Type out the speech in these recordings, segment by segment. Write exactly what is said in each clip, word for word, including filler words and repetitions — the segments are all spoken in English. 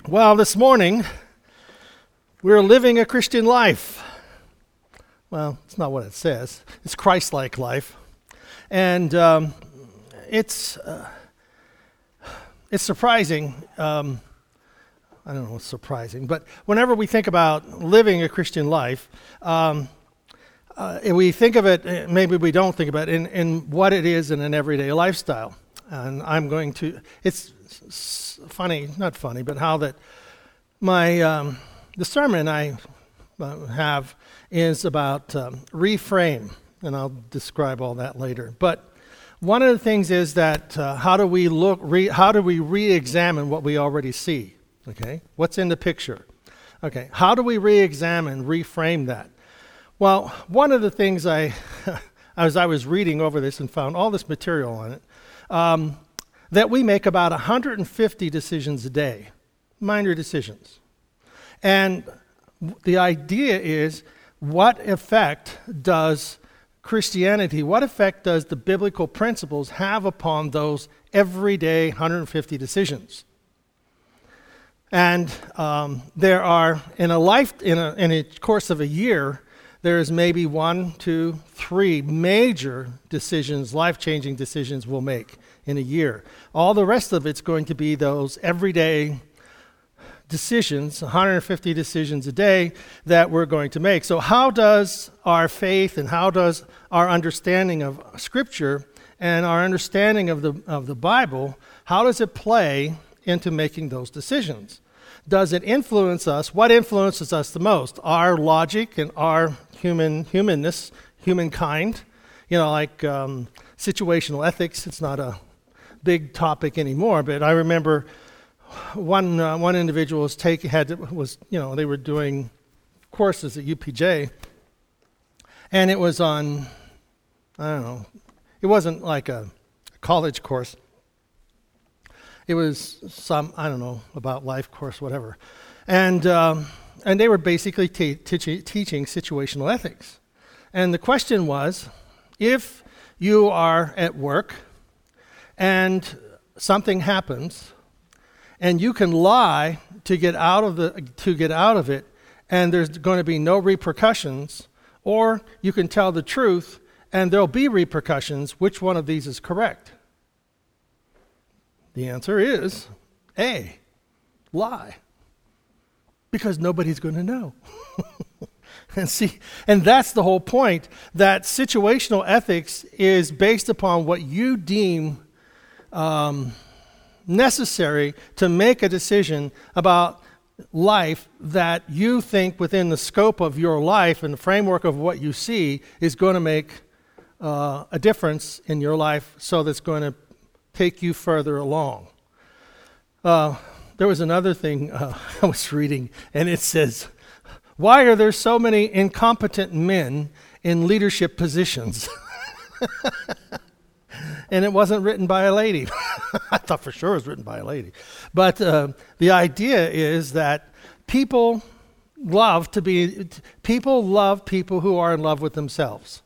Well, this morning, we're living a Christian life. Well, it's not what it says. It's Christ-like life. And um, it's uh, it's surprising. Um, I don't know what's surprising, but whenever we think about living a Christian life, um, uh, we think of it, maybe we don't think about it, in, in what it is in an everyday lifestyle. And I'm going to, it's funny, not funny, but how that my, um, the sermon I uh, have is about um, reframe, and I'll describe all that later. But one of the things is that uh, how do we look, re, how do we re-examine what we already see? Okay, what's in the picture? Okay, how do we re-examine, reframe that? Well, one of the things I, as I was reading over this and found all this material on it, um, that we make about one hundred fifty decisions a day, minor decisions. And the idea is, what effect does Christianity, what effect does the biblical principles have upon those everyday one hundred fifty decisions? And um, there are, in a life, in a, in a course of a year, there's maybe one, two, three major decisions, life-changing decisions we'll make in a year. All the rest of it's going to be those everyday decisions, one hundred fifty decisions a day that we're going to make. So how does our faith and how does our understanding of Scripture and our understanding of the of the Bible, how does it play into making those decisions? Does it influence us? What influences us the most? Our logic and our human humanness, humankind. You know, like um, situational ethics. It's not a big topic anymore, but I remember one uh, one individual was taking had to, was you know they were doing courses at U P J, and it was on I don't know, it wasn't like a college course. It was some, I don't know, about life course, whatever. And um, and they were basically te- te- teaching situational ethics. And the question was, if you are at work and something happens and you can lie to get out of the to get out of it and there's going to be no repercussions, or you can tell the truth and there'll be repercussions, which one of these is correct? The answer is A, lie. Because nobody's going to know. and see, and that's the whole point, that situational ethics is based upon what you deem um, necessary to make a decision about life that you think within the scope of your life and the framework of what you see is going to make uh, a difference in your life, so that's going to take you further along. Uh, there was another thing uh, I was reading, and it says, why are there so many incompetent men in leadership positions? And it wasn't written by a lady. I thought for sure it was written by a lady. But uh, the idea is that people love to be, people love people who are in love with themselves.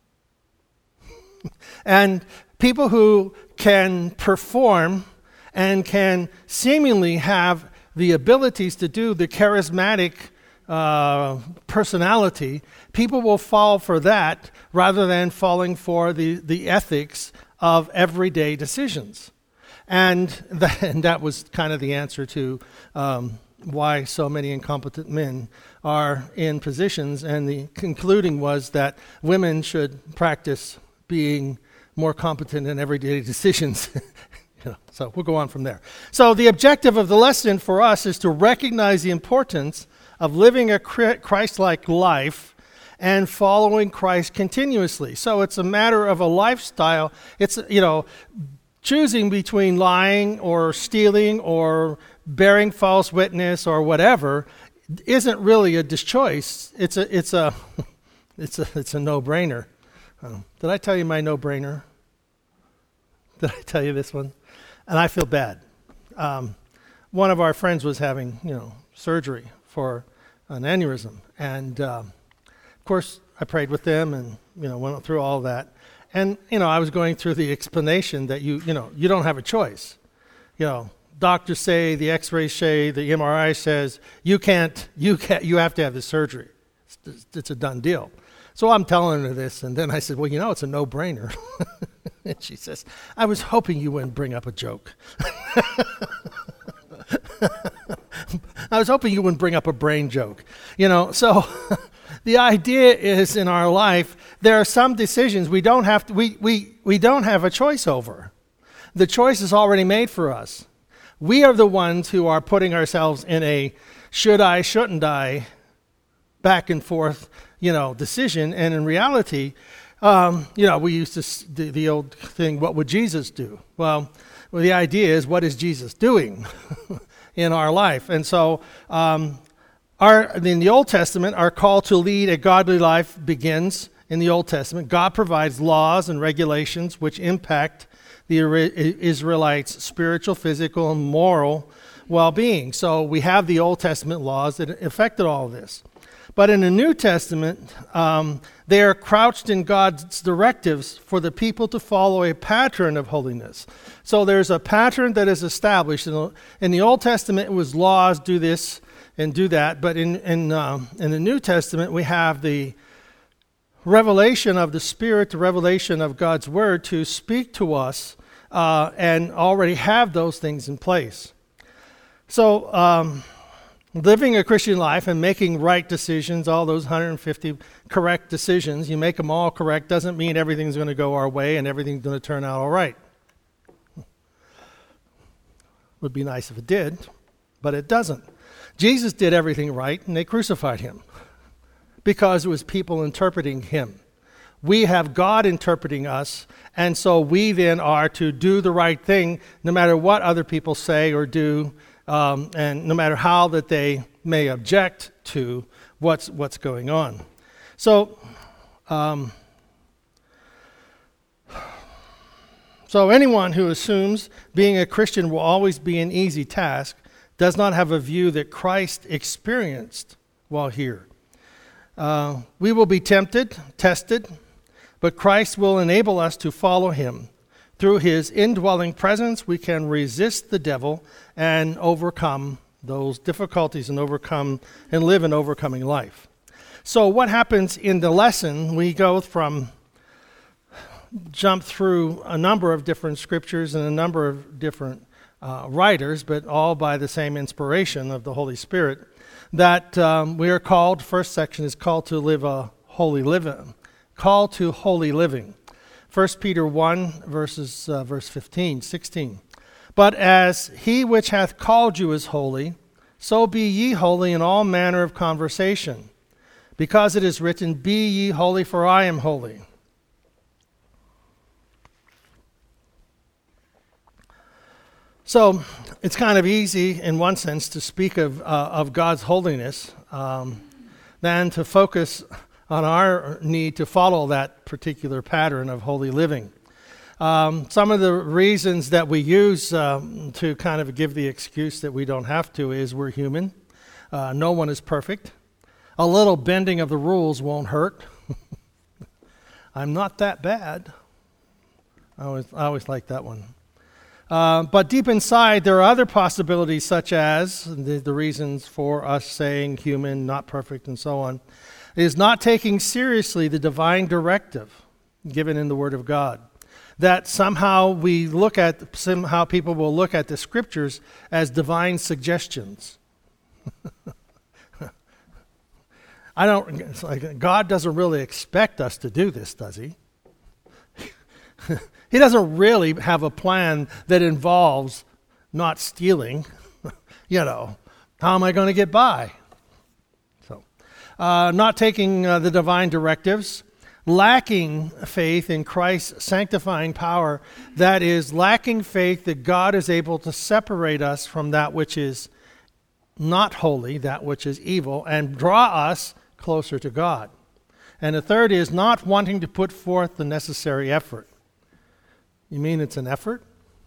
And people who can perform and can seemingly have the abilities to do the charismatic uh, personality, people will fall for that rather than falling for the, the ethics of everyday decisions. And, th- and that was kind of the answer to um, why so many incompetent men are in positions, and the concluding was that women should practice being more competent in everyday decisions. you know, so we'll go on from there. So the objective of the lesson for us is to recognize the importance of living a Christ-like life and following Christ continuously. So it's a matter of a lifestyle. It's, you know, choosing between lying or stealing or bearing false witness or whatever isn't really a choice. It's a, it's a, it's a, it's a no-brainer. Um, did I tell you my no-brainer? Did I tell you this one? And I feel bad. Um, one of our friends was having, you know, surgery for an aneurysm, and um, of course I prayed with them, and you know went through all that. And you know I was going through the explanation that you, you know, you don't have a choice. You know, doctors say, the x-rays say, the M R I says, you can't, you can't, you have to have this surgery. It's, it's a done deal. So I'm telling her this, and then I said, well, you know, it's a no-brainer. And she says, I was hoping you wouldn't bring up a joke. I was hoping you wouldn't bring up a brain joke. You know, so the idea is in our life, there are some decisions we don't have to, we, we, we don't have a choice over. The choice is already made for us. We are the ones who are putting ourselves in a should I, shouldn't I, back and forth, you know, decision. And in reality, um, you know, we used to, the, the old thing, what would Jesus do? Well, well, the idea is, what is Jesus doing in our life? And so um, our in the Old Testament, our call to lead a godly life begins in the Old Testament. God provides laws and regulations which impact the Israelites' spiritual, physical, and moral well-being. So we have the Old Testament laws that affected all of this. But in the New Testament, um, they are crouched in God's directives for the people to follow a pattern of holiness. So there's a pattern that is established. In the, in the Old Testament, it was laws, do this and do that. But in, in, um, in the New Testament, we have the revelation of the Spirit, the revelation of God's Word to speak to us uh, and already have those things in place. So um, living a Christian life and making right decisions, all those one hundred fifty correct decisions, you make them all correct, doesn't mean everything's going to go our way and everything's going to turn out all right. Would be nice if it did, but it doesn't. Jesus did everything right, and they crucified him because it was people interpreting him. We have God interpreting us, and so we then are to do the right thing no matter what other people say or do, um, and no matter how that they may object to what's what's going on. So, um, so anyone who assumes being a Christian will always be an easy task does not have a view that Christ experienced while here. Uh, we will be tempted, tested, but Christ will enable us to follow him. Through his indwelling presence, we can resist the devil and overcome those difficulties and overcome and live an overcoming life. So what happens in the lesson, we go from, jump through a number of different scriptures and a number of different uh, writers, but all by the same inspiration of the Holy Spirit, that um, we are called, first section is called to live a holy living, call to holy living. First Peter one, verses, uh, verse fifteen, sixteen. But as he which hath called you is holy, so be ye holy in all manner of conversation, because it is written, be ye holy, for I am holy. So it's kind of easy in one sense to speak of, uh, of God's holiness um, than to focus on our need to follow that particular pattern of holy living. Um, some of the reasons that we use um, to kind of give the excuse that we don't have to is we're human. Uh, no one is perfect. A little bending of the rules won't hurt. I'm not that bad. I always, I always like that one. Uh, but deep inside, there are other possibilities, such as the, the reasons for us saying human, not perfect, and so on, is not taking seriously the divine directive given in the Word of God. That somehow we look at, somehow people will look at the Scriptures as divine suggestions. I don't, it's like God doesn't really expect us to do this, does he? He doesn't really have a plan that involves not stealing. You know, how am I going to get by? So, uh, not taking uh, the divine directives, lacking faith in Christ's sanctifying power, that is, lacking faith that God is able to separate us from that which is not holy, that which is evil, and draw us closer to God. And the third is not wanting to put forth the necessary effort. You mean it's an effort?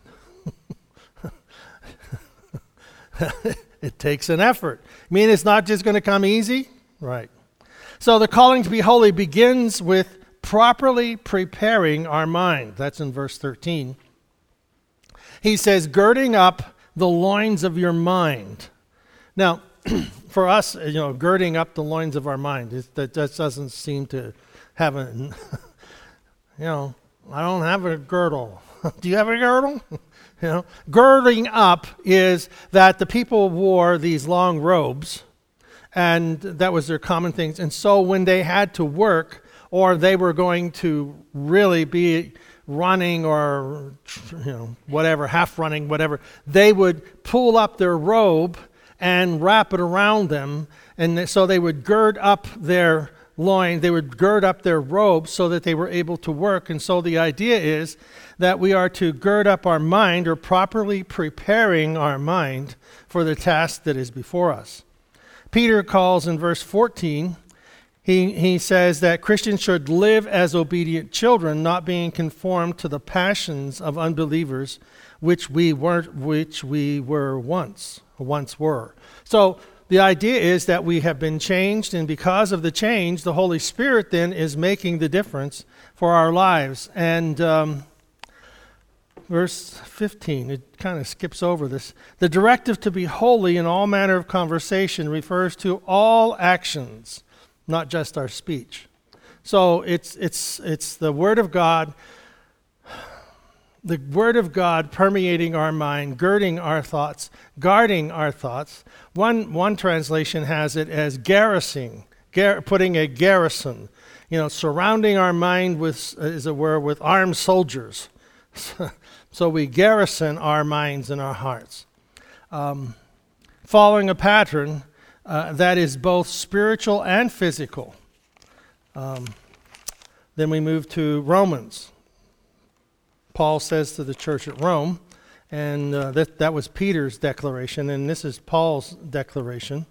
It takes an effort. You mean it's not just going to come easy? Right. So the calling to be holy begins with properly preparing our mind. That's in verse thirteen. He says, girding up the loins of your mind. Now, for us, you know, girding up the loins of our mind, it, that, that doesn't seem to have a, you know, I don't have a girdle. Do you have a girdle? You know, girding up is that the people wore these long robes, and that was their common things. And so when they had to work, or they were going to really be running or, you know, whatever, half running, whatever, they would pull up their robe and wrap it around them. And so they would gird up their loin, they would gird up their robes so that they were able to work. And so the idea is that we are to gird up our mind, or properly preparing our mind for the task that is before us. Peter calls in verse fourteen, He, he says that Christians should live as obedient children, not being conformed to the passions of unbelievers, which we weren't, which we were once, once were. So the idea is that we have been changed, and because of the change, the Holy Spirit then is making the difference for our lives. And um, verse fifteen, it kind of skips over this. The directive to be holy in all manner of conversation refers to all actions, not just our speech. So it's it's it's the Word of God, the Word of God permeating our mind, girding our thoughts, guarding our thoughts. One one translation has it as garrisoning, gar- putting a garrison, you know, surrounding our mind with, as it were, with armed soldiers. So we garrison our minds and our hearts. Um, following a pattern Uh, that is both spiritual and physical. Um, then we move to Romans. Paul says to the church at Rome, and uh, that, that was Peter's declaration, and this is Paul's declaration.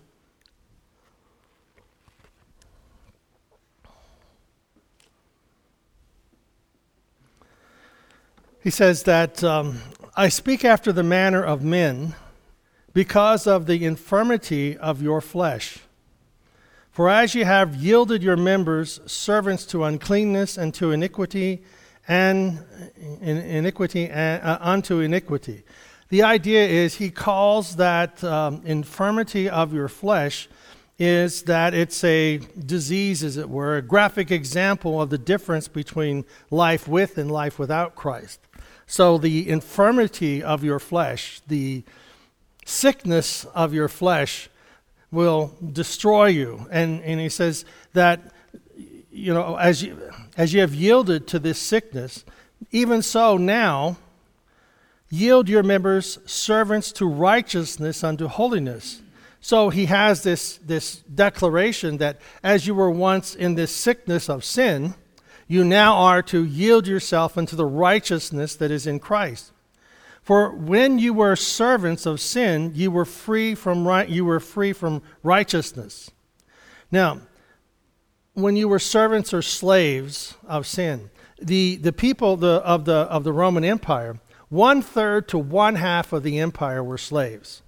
He says that, um, I speak after the manner of men, because of the infirmity of your flesh. For as you have yielded your members servants to uncleanness and to iniquity, and in, iniquity and, uh, unto iniquity. The idea is he calls that um, infirmity of your flesh is that it's a disease, as it were, a graphic example of the difference between life with and life without Christ. So the infirmity of your flesh, the sickness of your flesh will destroy you. And and he says that, you know, as you as you have yielded to this sickness, even so now yield your members servants to righteousness unto holiness. So he has this this declaration that as you were once in this sickness of sin, you now are to yield yourself unto the righteousness that is in Christ. For when you were servants of sin, you were free from right, you were free from righteousness. Now, when you were servants or slaves of sin, the, the people the, of the of the Roman Empire, one third to one half of the empire were slaves.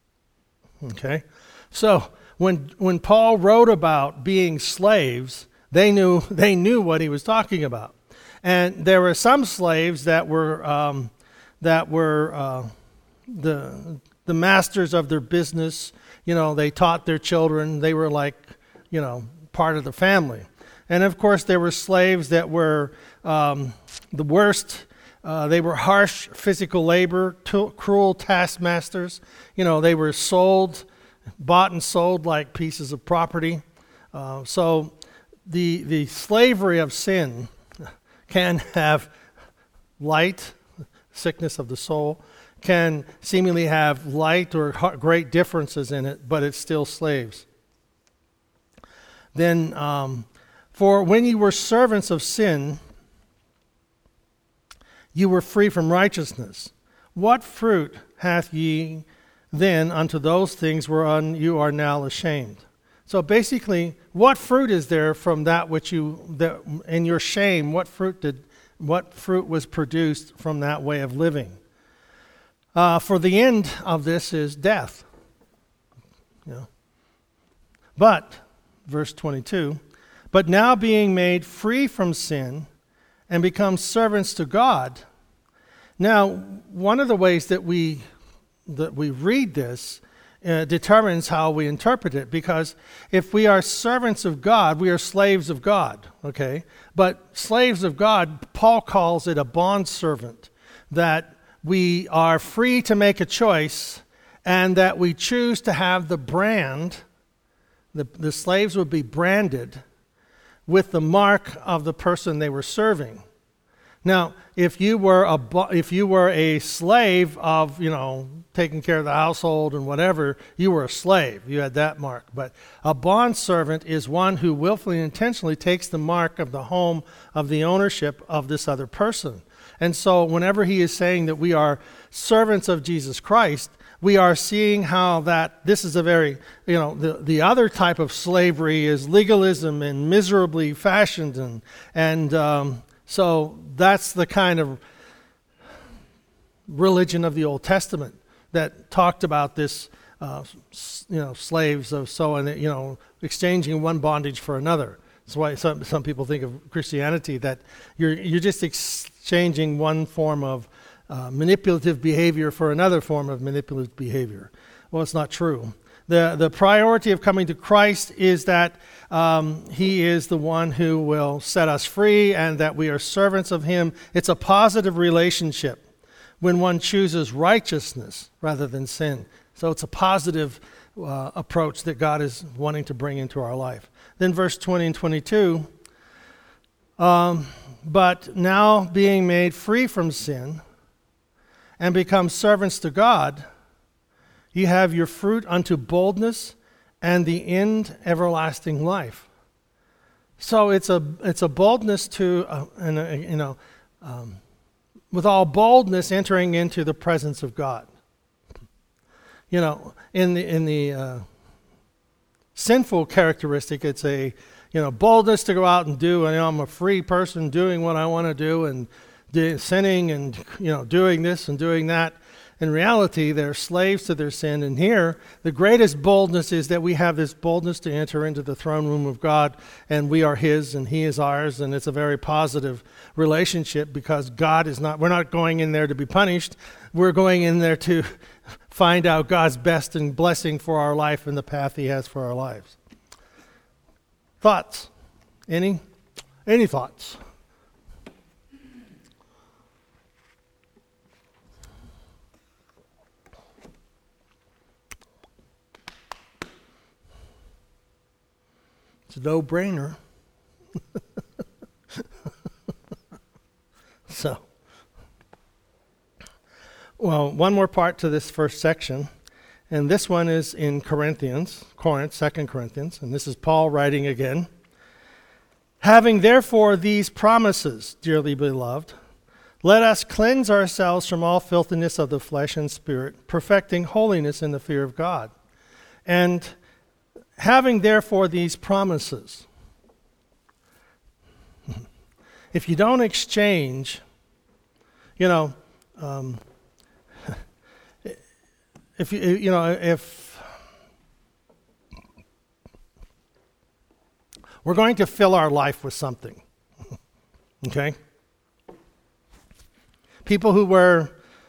Okay, so when when Paul wrote about being slaves, they knew they knew what he was talking about, and there were some slaves that were. Um, that were uh, the the masters of their business. You know, they taught their children. They were like, you know, part of the family. And of course, there were slaves that were um, the worst. Uh, they were harsh physical labor, t- cruel taskmasters. You know, they were sold, bought and sold like pieces of property. Uh, so the the slavery of sin can have light, sickness of the soul, can seemingly have light or great differences in it, but it's still slaves. Then, um, for when you were servants of sin, you were free from righteousness. What fruit hath ye then unto those things whereon you are now ashamed? So basically, what fruit is there from that which you, that in your shame, what fruit did What fruit was produced from that way of living? Uh, for the end of this is death. You know. But, verse twenty-two, but now being made free from sin and become servants to God. Now, one of the ways that we that we read this uh, determines how we interpret it. Because if we are servants of God, we are slaves of God, okay? But slaves of God, Paul calls it a bondservant, that we are free to make a choice and that we choose to have the brand, the, the slaves would be branded with the mark of the person they were serving. Now, if you were a if you were a slave of, you know, taking care of the household and whatever, you were a slave. You had that mark. But a bondservant is one who willfully and intentionally takes the mark of the home of the ownership of this other person. And so whenever he is saying that we are servants of Jesus Christ, we are seeing how that this is a very, you know, the, the other type of slavery is legalism and miserably fashioned. And, and um, so that's the kind of religion of the Old Testament that talked about this, uh, you know, slaves of so, and you know, exchanging one bondage for another. That's why some some people think of Christianity that you're you're just exchanging one form of Uh, manipulative behavior for another form of manipulative behavior. Well, it's not true. The, the priority of coming to Christ is that um, he is the one who will set us free and that we are servants of him. It's a positive relationship when one chooses righteousness rather than sin. So it's a positive uh, approach that God is wanting to bring into our life. Then verse twenty and twenty-two, um, but now being made free from sin and become servants to God, ye have your fruit unto boldness and the end everlasting life. So it's a it's a boldness to, uh, and uh, you know, um, with all boldness entering into the presence of God. You know, in the in the uh, sinful characteristic, it's a you know boldness to go out and do. And you know, I'm a free person doing what I want to do and sinning and you know doing this and doing that. In reality, they're slaves to their sin. And here, the greatest boldness is that we have this boldness to enter into the throne room of God, and we are his and he is ours, and it's a very positive relationship because God is not, we're not going in there to be punished. We're going in there to find out God's best and blessing for our life and the path he has for our lives. Thoughts? Any? Any thoughts? It's a no-brainer. So, well, one more part to this first section, and this one is in Corinthians, Corinth, Second Corinthians, and this is Paul writing again. Having therefore these promises, dearly beloved, let us cleanse ourselves from all filthiness of the flesh and spirit, perfecting holiness in the fear of God. And having therefore these promises, if you don't exchange, you know, um, if you you know if we're going to fill our life with something, okay? People who were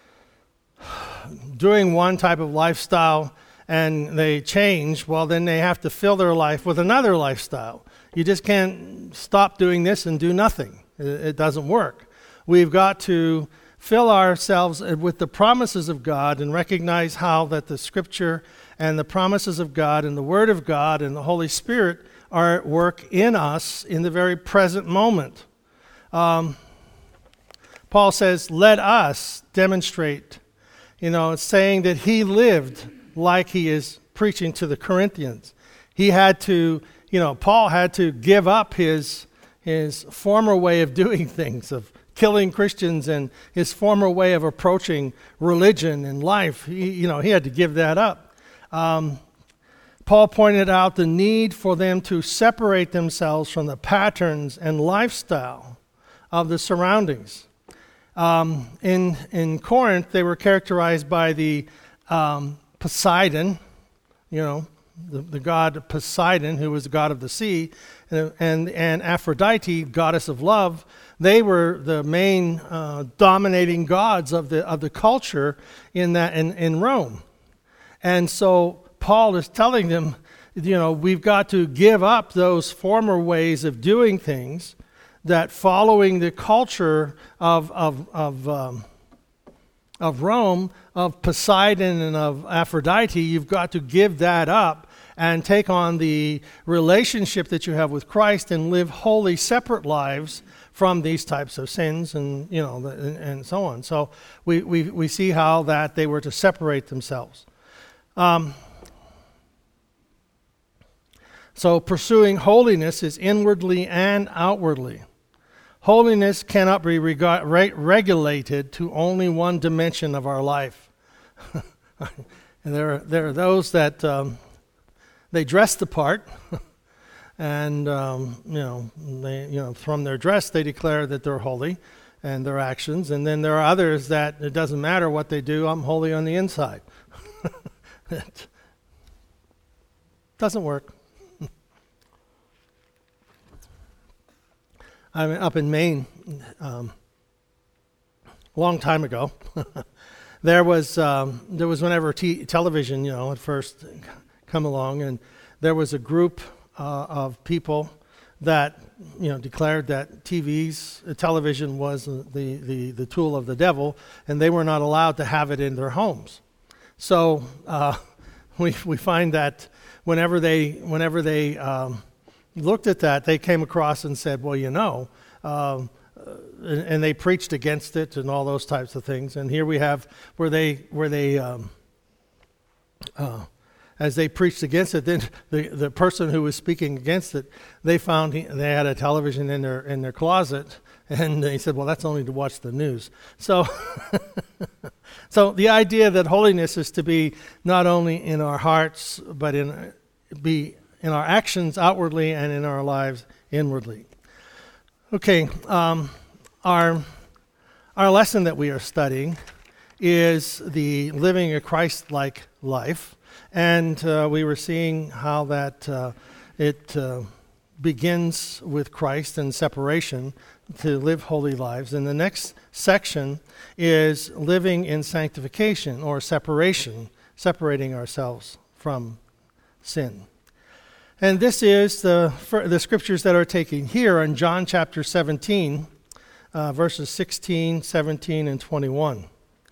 doing one type of lifestyle and they change, well, then they have to fill their life with another lifestyle. You just can't stop doing this and do nothing. It, it doesn't work. We've got to fill ourselves with the promises of God and recognize how that the Scripture and the promises of God and the Word of God and the Holy Spirit are at work in us in the very present moment. Um, Paul says, let us demonstrate, you know, it's saying that he lived like he is preaching to the Corinthians. He had to, you know, Paul had to give up his his former way of doing things, of killing Christians, and his former way of approaching religion and life. He, you know, he had to give that up. Um, Paul pointed out the need for them to separate themselves from the patterns and lifestyle of the surroundings. Um, in in Corinth, they were characterized by the um, Poseidon, you know, the, the god Poseidon, who was the god of the sea, and, and, and Aphrodite, goddess of love. They were the main uh, dominating gods of the of the culture in that in, in Rome. And so Paul is telling them, you know, we've got to give up those former ways of doing things, that following the culture of of of um, of Rome, of Poseidon and of Aphrodite. You've got to give that up and take on the relationship that you have with Christ and live wholly separate lives from these types of sins, and you know, and, and so on. So we, we we see how that they were to separate themselves. Um, so pursuing holiness is inwardly and outwardly. Holiness cannot be reg- re- regulated to only one dimension of our life. And there are, there are those that um, they dress the part, and um, you know, they, you know, from their dress they declare that they're holy, and their actions. And then there are others that it doesn't matter what they do. I'm holy on the inside. It doesn't work. I'm up in Maine um, a long time ago. there was um, there was whenever t- television, you know, had first come along, and there was a group uh, of people that, you know, declared that T Vs, uh, television was the, the, the tool of the devil, and they were not allowed to have it in their homes. So uh, we we find that whenever they whenever they um, looked at that, they came across and said, well, you know, um, uh, and, and they preached against it and all those types of things. And here we have where they, where they, um, uh, as they preached against it, then the, the person who was speaking against it, they found he, they had a television in their in their closet, and they said, well, that's only to watch the news. So, so the idea that holiness is to be not only in our hearts, but in be in our actions outwardly and in our lives inwardly. Okay, um, our our lesson that we are studying is the living a Christ-like life, and uh, we were seeing how that uh, it uh, begins with Christ and separation to live holy lives. And the next section is living in sanctification, or separation, separating ourselves from sin. And this is the the scriptures that are taken here in John chapter seventeen, uh, verses sixteen, seventeen, and twenty-one.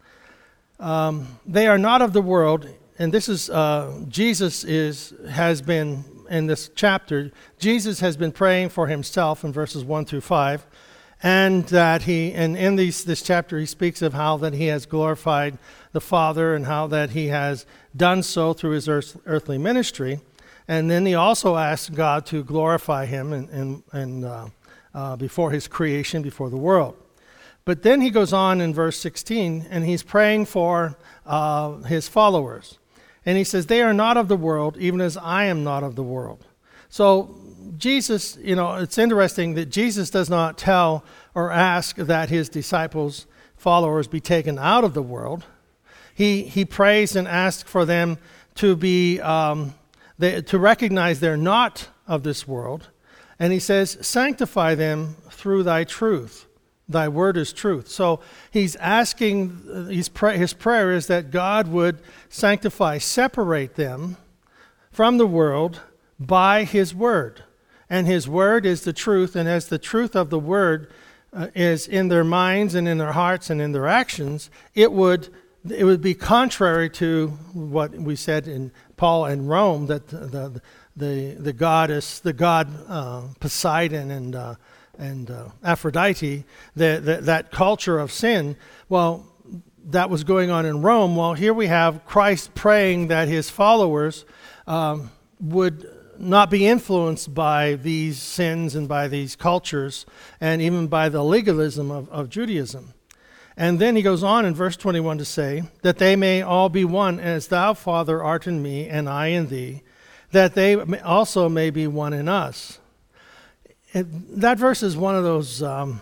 Um, they are not of the world, and this is, uh, Jesus is has been, in this chapter, Jesus has been praying for himself in verses one through five, and that he, and in these, this chapter he speaks of how that he has glorified the Father and how that he has done so through his earth, earthly ministry. And then he also asks God to glorify him and, and, and uh, uh, before his creation, before the world. But then he goes on in verse sixteen, and he's praying for uh, his followers. And he says, they are not of the world, even as I am not of the world. So Jesus, you know, it's interesting that Jesus does not tell or ask that his disciples, followers, be taken out of the world. He, he prays and asks for them to be... Um, They, to recognize they're not of this world. And he says, sanctify them through thy truth. Thy word is truth. So he's asking, he's pray, his prayer is that God would sanctify, separate them from the world by his word. And his word is the truth, and as the truth of the word uh, is in their minds and in their hearts and in their actions, it would it would be contrary to what we said in Paul in Rome, that the the the goddess, the god uh, Poseidon and uh, and uh, Aphrodite, the, the, that culture of sin. Well, that was going on in Rome. Well, here we have Christ praying that his followers um, would not be influenced by these sins and by these cultures, and even by the legalism of, of Judaism. And then he goes on in verse twenty-one to say, that they may all be one, as thou, Father, art in me, and I in thee, that they also may be one in us. It, that verse is one of those, um,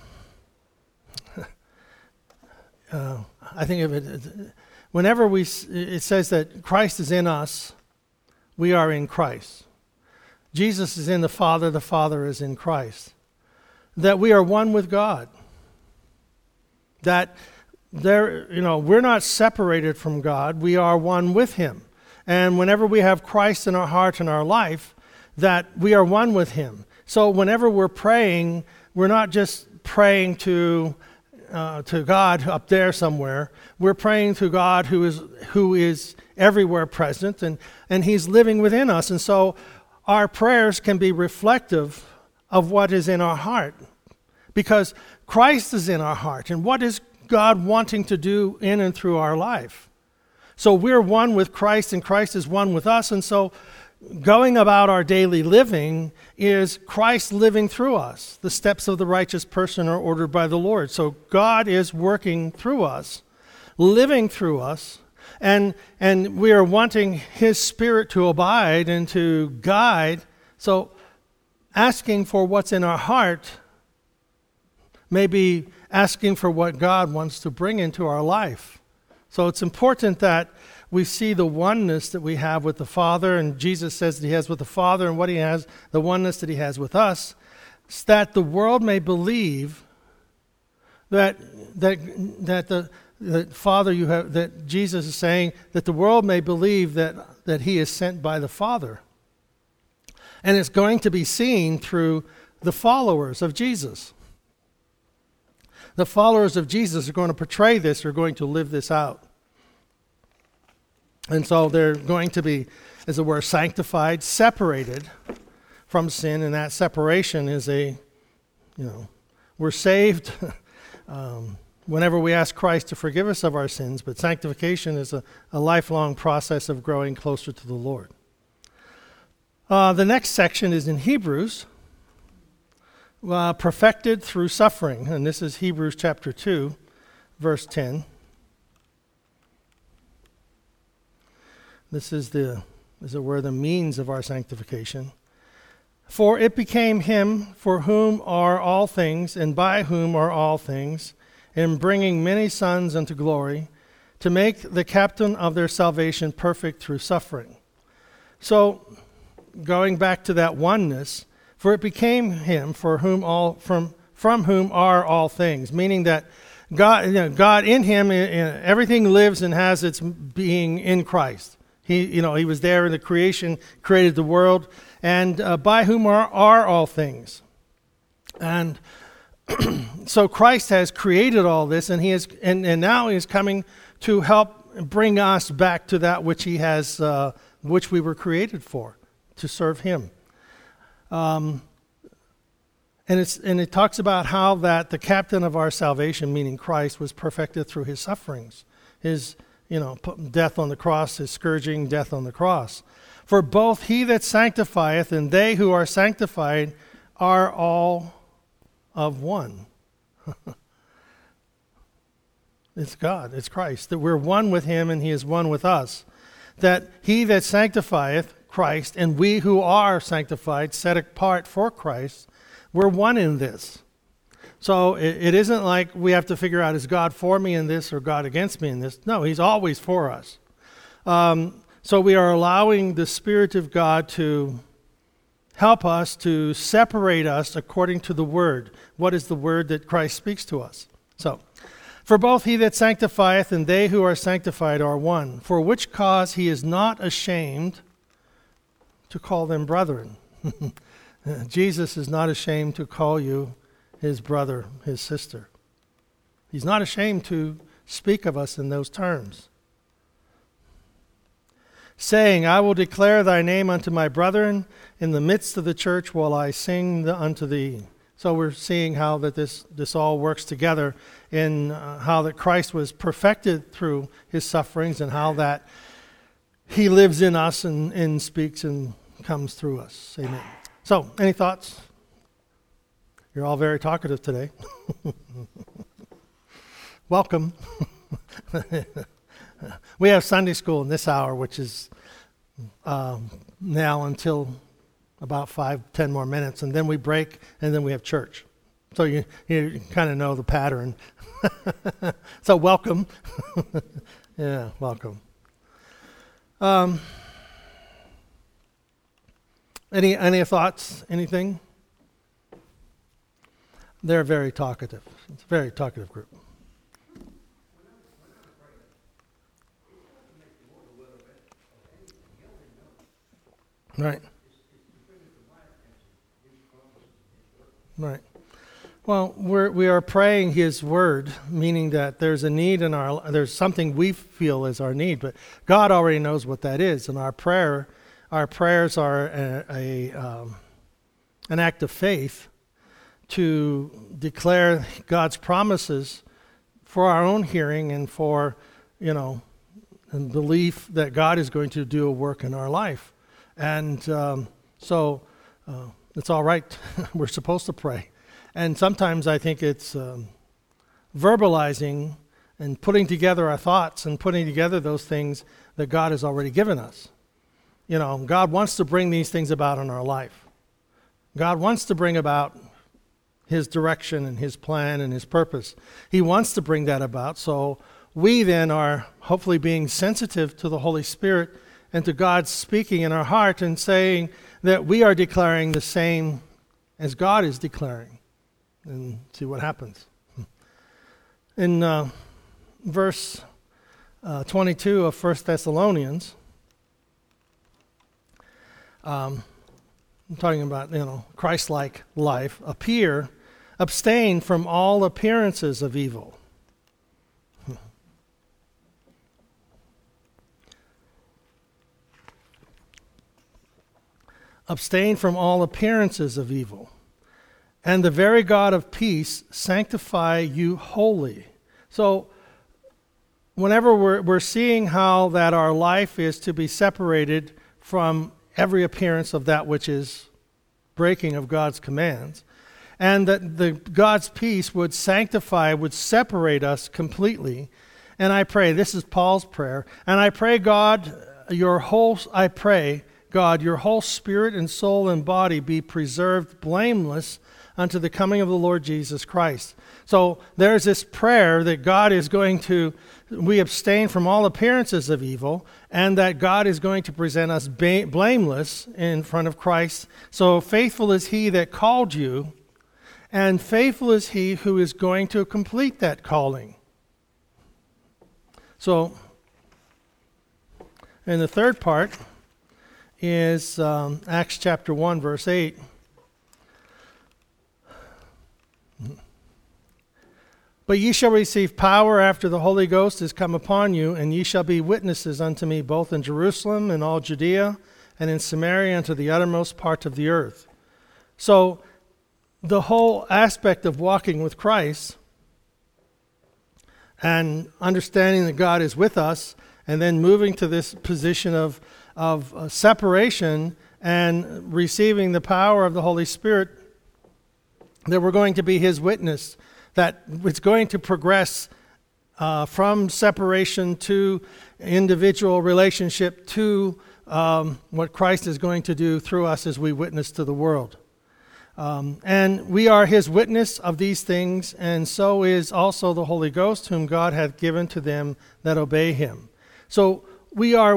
uh, I think of it, whenever we, it says that Christ is in us, we are in Christ. Jesus is in the Father, the Father is in Christ. That we are one with God. That there, you know, we're not separated from God, we are one with Him. And whenever we have Christ in our heart and our life, that we are one with Him. So whenever we're praying, we're not just praying to uh, to God up there somewhere. We're praying to God who is who is everywhere present, and, and He's living within us. And so our prayers can be reflective of what is in our heart, because Christ is in our heart. And what is God wanting to do in and through our life? So we're one with Christ, and Christ is one with us. And so going about our daily living is Christ living through us. The steps of the righteous person are ordered by the Lord. So God is working through us, living through us, and and we are wanting His Spirit to abide and to guide. So asking for what's in our heart may be asking for what God wants to bring into our life. So it's important that we see the oneness that we have with the Father, and Jesus says that He has with the Father, and what He has, the oneness that He has with us, so that the world may believe that that that the, the Father you have, that Jesus is saying that the world may believe that that He is sent by the Father, and it's going to be seen through the followers of Jesus. The followers of Jesus are going to portray this, are going to live this out. And so they're going to be, as it were, sanctified, separated from sin, and that separation is a, you know, we're saved um, whenever we ask Christ to forgive us of our sins, but sanctification is a, a lifelong process of growing closer to the Lord. Uh, the next section is in Hebrews, uh, perfected through suffering, and this is Hebrews chapter two, verse ten. This is the, as it were, the means of our sanctification. For it became Him for whom are all things, and by whom are all things, in bringing many sons unto glory, to make the captain of their salvation perfect through suffering. So, going back to that oneness, for it became Him for whom all from from whom are all things, meaning that God, you know, God in Him, everything lives and has its being in Christ. He, you know, He was there in the creation, created the world, and uh, by whom are, are all things. And so Christ has created all this, and He is, and, and now He is coming to help bring us back to that which He has, uh, which we were created for, to serve Him. Um, and it's and it talks about how that the captain of our salvation, meaning Christ, was perfected through His sufferings, His you know, death on the cross, His scourging, death on the cross. For both He that sanctifieth and they who are sanctified are all of one. It's God, it's Christ, that we're one with Him and He is one with us. That He that sanctifieth, Christ, and we who are sanctified, set apart for Christ, we're one in this. So it, it isn't like we have to figure out, is God for me in this or God against me in this? No, He's always for us. Um, so we are allowing the Spirit of God to help us to separate us according to the Word. What is the Word that Christ speaks to us? So, for both He that sanctifieth and they who are sanctified are one, for which cause He is not ashamed to call them brethren. Jesus is not ashamed to call you His brother, His sister. He's not ashamed to speak of us in those terms. Saying, I will declare thy name unto my brethren, in the midst of the church will I sing the, unto thee. So we're seeing how that this, this all works together in uh, how that Christ was perfected through His sufferings, and how that He lives in us and, and speaks and comes through us. Amen. So, any thoughts? You're all very talkative today. Welcome. We have Sunday school in this hour, which is um, now until about five, ten more minutes, and then we break, and then we have church. So you, you kind of know the pattern. So welcome. Yeah, welcome. Um, Any any thoughts? Anything? They're very talkative. It's a very talkative group. Right. Right. Well, we're, we are praying His word, meaning that there's a need in our, there's something we feel is our need, but God already knows what that is. And our prayer, our prayers are a, a um, an act of faith to declare God's promises for our own hearing and for, you know, and belief that God is going to do a work in our life. And um, so uh, it's all right. We're supposed to pray. And sometimes I think it's um, verbalizing and putting together our thoughts and putting together those things that God has already given us. You know, God wants to bring these things about in our life. God wants to bring about His direction and His plan and His purpose. He wants to bring that about. So we then are hopefully being sensitive to the Holy Spirit and to God speaking in our heart and saying that we are declaring the same as God is declaring. And see what happens. In uh, verse uh, twenty-two of First Thessalonians, um, I'm talking about, you know, Christ-like life, appear, abstain from all appearances of evil. Abstain from all appearances of evil. And the very God of peace sanctify you wholly. So whenever we're, we're seeing how that our life is to be separated from every appearance of that which is breaking of God's commands, and that the God's peace would sanctify, would separate us completely. And I pray, this is Paul's prayer, and I pray, God, your whole, I pray, God, your whole spirit and soul and body be preserved blameless unto the coming of the Lord Jesus Christ. So there's this prayer that God is going to, we abstain from all appearances of evil, and that God is going to present us ba- blameless in front of Christ. So faithful is He that called you, and faithful is He who is going to complete that calling. So, and the third part is um, Acts chapter one, verse eight. But ye shall receive power after the Holy Ghost is come upon you, and ye shall be witnesses unto me both in Jerusalem and all Judea and in Samaria and to the uttermost part of the earth. So the whole aspect of walking with Christ and understanding that God is with us, and then moving to this position of, of uh, separation and receiving the power of the Holy Spirit, that we're going to be His witness, that it's going to progress uh, from separation to individual relationship to um, what Christ is going to do through us as we witness to the world. Um, and we are His witness of these things, and so is also the Holy Ghost, whom God hath given to them that obey Him. So we are,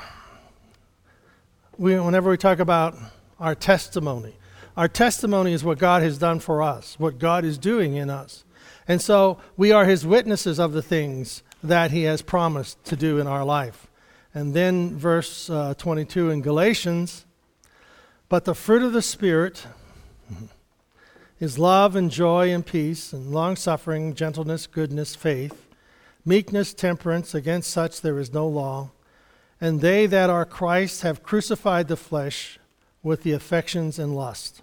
we, whenever we talk about our testimony, our testimony is what God has done for us, what God is doing in us. And so we are His witnesses of the things that He has promised to do in our life. And then verse uh, twenty-two in Galatians, but the fruit of the Spirit is love and joy and peace and long-suffering, gentleness, goodness, faith, meekness, temperance. Against such there is no law. And they that are Christ have crucified the flesh with the affections and lust.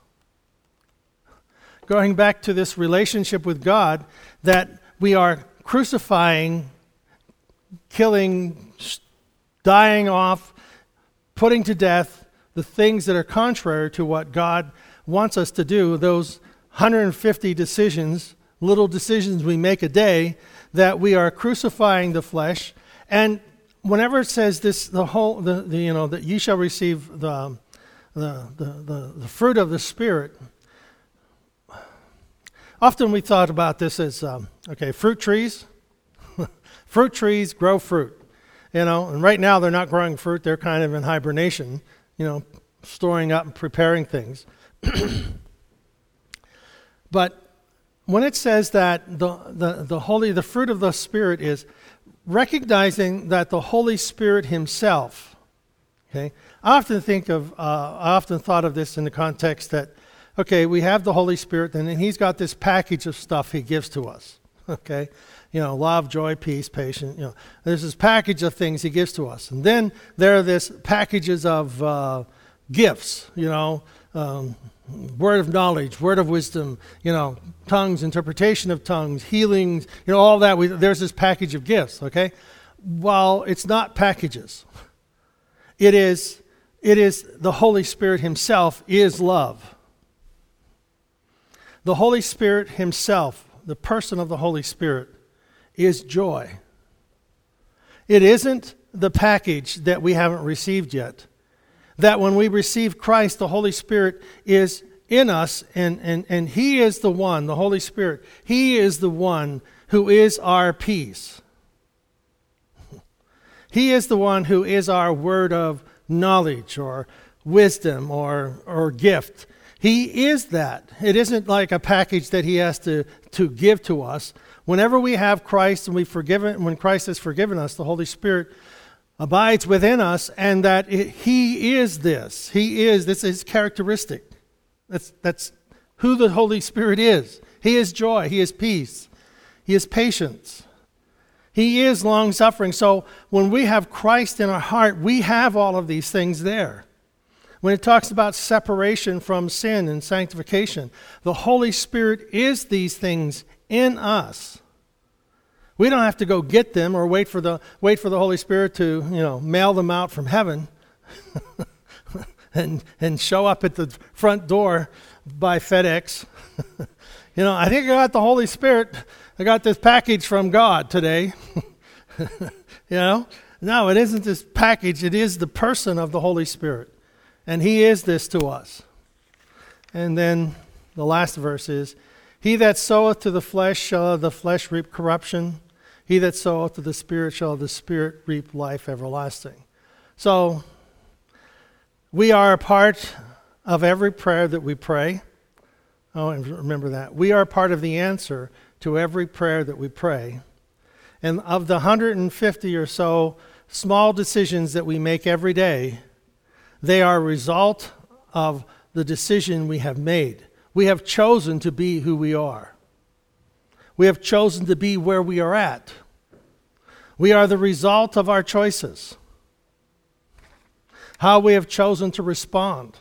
Going back to this relationship with God, that we are crucifying, killing, dying off, putting to death the things that are contrary to what God wants us to do, those one hundred fifty decisions, little decisions we make a day, that we are crucifying the flesh. And whenever it says this, the whole, the, the you know, that ye shall receive the, the, the, the, the fruit of the Spirit, often we thought about this as, um, okay, fruit trees. Fruit trees grow fruit, you know, and right now they're not growing fruit. They're kind of in hibernation. You know, storing up and preparing things. But when it says that the, the, the holy, the fruit of the Spirit is recognizing that the Holy Spirit himself, okay, I often think of, uh, I often thought of this in the context that, okay, we have the Holy Spirit, and then he's got this package of stuff he gives to us, okay? You know, love, joy, peace, patience, you know. There's this package of things he gives to us. And then there are this packages of uh, gifts, you know, um, word of knowledge, word of wisdom, you know, tongues, interpretation of tongues, healings, you know, all that. We, there's this package of gifts, okay? While it's not packages, it is, it is the Holy Spirit himself is love. The Holy Spirit himself, the person of the Holy Spirit, is joy. It isn't the package that we haven't received yet. That when we receive Christ, the Holy Spirit is in us, and, and, and he is the one, the Holy Spirit, he is the one who is our peace. He is the one who is our word of knowledge or wisdom or, or gift. He is that. It isn't like a package that he has to, to give to us. Whenever we have Christ and we forgiven, when Christ has forgiven us, the Holy Spirit abides within us, and that it, he is this. He is, this is characteristic. That's, that's who the Holy Spirit is. He is joy. He is peace. He is patience. He is long-suffering. So when we have Christ in our heart, we have all of these things there. When it talks about separation from sin and sanctification, the Holy Spirit is these things in us. We don't have to go get them or wait for the wait for the Holy Spirit to, you know, mail them out from heaven and and show up at the front door by FedEx. You know, I think I got the Holy Spirit. I got this package from God today. You know? No, it isn't this package. It is the person of the Holy Spirit. And he is this to us. And then the last verse is, he that soweth to the flesh shall of the flesh reap corruption. He that soweth to the Spirit shall of the Spirit reap life everlasting. So, we are a part of every prayer that we pray. Oh, and remember that. We are part of the answer to every prayer that we pray. And of the one hundred fifty or so small decisions that we make every day, they are a result of the decision we have made. We have chosen to be who we are. We have chosen to be where we are at. We are the result of our choices. How we have chosen to respond.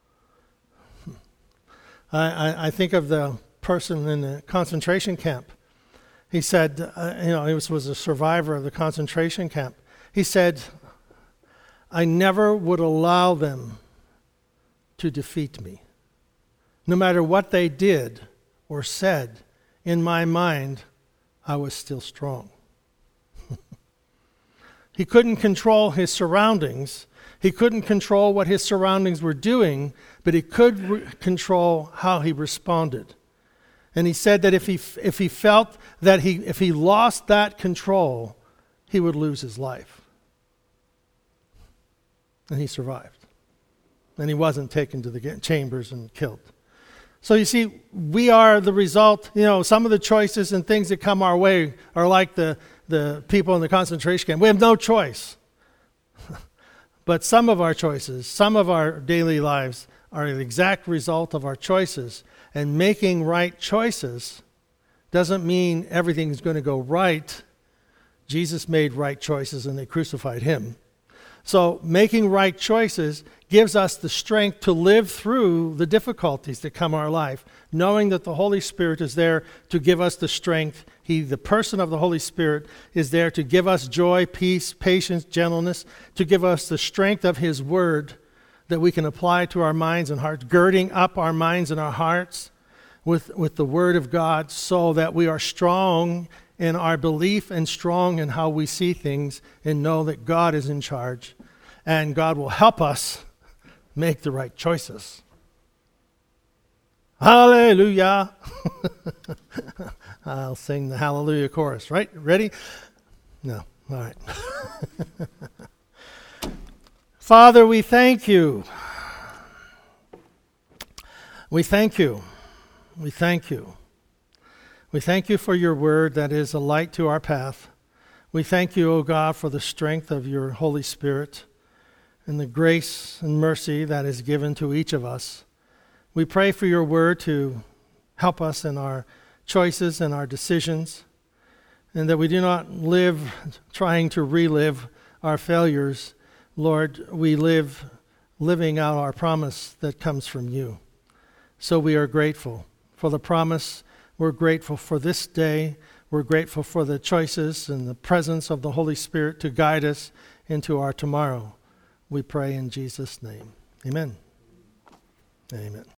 I, I, I think of the person in the concentration camp. He said, uh, you know, he was, was a survivor of the concentration camp. He said, I never would allow them to defeat me. No matter what they did or said, in my mind, I was still strong. He couldn't control his surroundings. He couldn't control what his surroundings were doing, but he could re- control how he responded. And he said that if he if he felt that he if he lost that control, he would lose his life. And he survived. And he wasn't taken to the chambers and killed. So you see, we are the result. You know, some of the choices and things that come our way are like the, the people in the concentration camp. We have no choice. But some of our choices, some of our daily lives are the exact result of our choices. And making right choices doesn't mean everything's going to go right. Jesus made right choices and they crucified him. So making right choices gives us the strength to live through the difficulties that come our life, knowing that the Holy Spirit is there to give us the strength. He, the person of the Holy Spirit, is there to give us joy, peace, patience, gentleness, to give us the strength of his word that we can apply to our minds and hearts, girding up our minds and our hearts with, with the word of God so that we are strong in our belief and strong in how we see things and know that God is in charge and God will help us make the right choices. Hallelujah. I'll sing the hallelujah chorus, right? Ready? No. All right. Father, we thank you We thank you. We thank you. We thank you for your word that is a light to our path. We thank you, O God, for the strength of your Holy Spirit and the grace and mercy that is given to each of us. We pray for your word to help us in our choices and our decisions, and that we do not live trying to relive our failures. Lord, we live living out our promise that comes from you. So we are grateful for the promise. We're grateful for this day. We're grateful for the choices and the presence of the Holy Spirit to guide us into our tomorrow. We pray in Jesus' name. Amen. Amen.